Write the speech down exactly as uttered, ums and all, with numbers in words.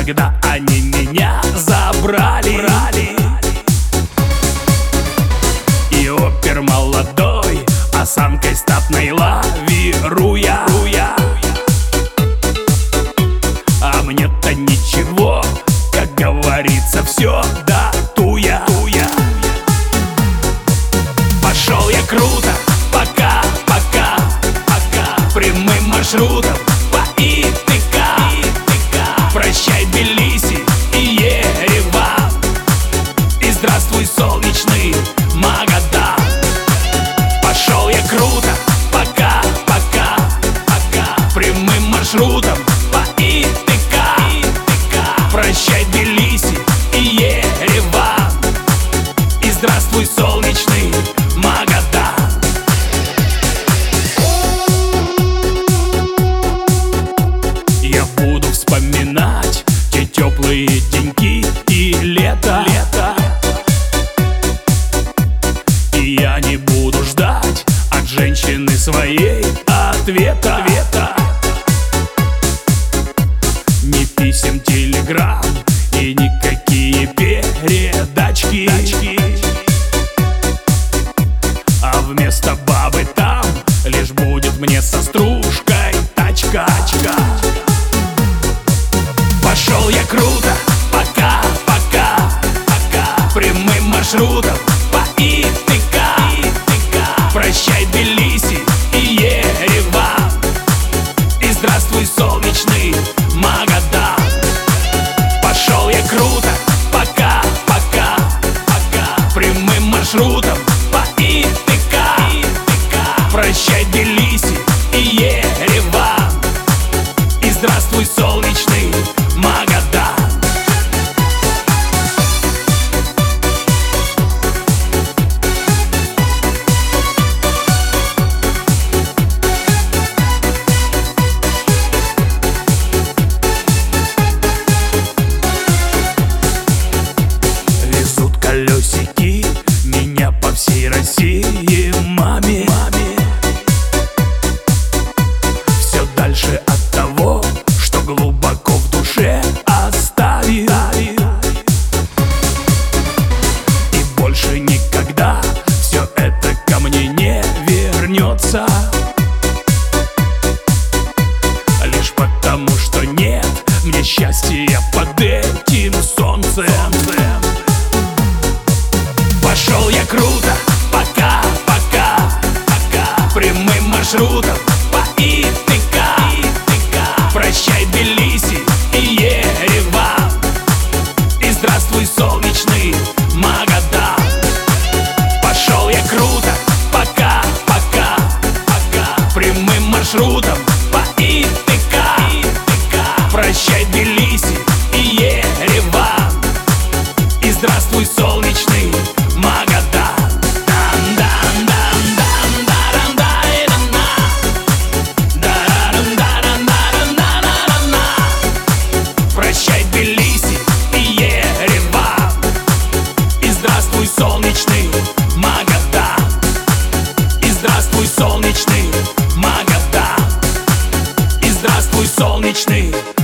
когда они меня забрали. И опер молодой, осанкой статной лавируя. А мне-то ничего, как говорится, все датуя. Пошел я круто, пока, пока, пока, прямым маршрутом по ИТК. Прощай, Тбилиси и Ереван, и здравствуй, солнечный Магадан. Пошел я круто, пока, пока, пока, прямым маршрутом по ИТК. Прощай, Тбилиси и Ереван, и здравствуй, солнечный Магадан. Я буду вспоминать те теплые деньки и лето, лето. И я не буду ждать от женщины своей ответа, ответа. Ни писем, телеграмм и никакие передачки. А вместо бабы там лишь будет мне со стружкой тачка. Пошел я круто, пока, пока, пока, прямым маршрутом по ИТК. Прощай, Тбилиси и Ереван, и здравствуй, солнечный Магадан. Пошел я круто, пока, пока, пока, прямым маршрутом по ИТК. Прощай, Тбилиси и Ереван, и здравствуй, солнечный Магадан. Везут колесики меня по всей России маме. Все дальше от того, что глубоко в душе оставил. И больше никогда все это ко мне не вернется. Лишь потому, что нет мне счастья под этим солнцем. Пошел я круто, пока, пока, пока, прямым маршрутом по ИТК. Прощай, Тбилиси и Ереван, и здравствуй, солнечный Магадан. Пошел я круто, пока, пока, пока, прямым маршрутом по ИТК. Прощай, Тбилиси и Ереван, и здравствуй, солнечный Магадан. Прощай, Тбилиси и Ереван, и здравствуй, солнечный Магадан. И здравствуй, солнечный Магадан. И здравствуй, солнечный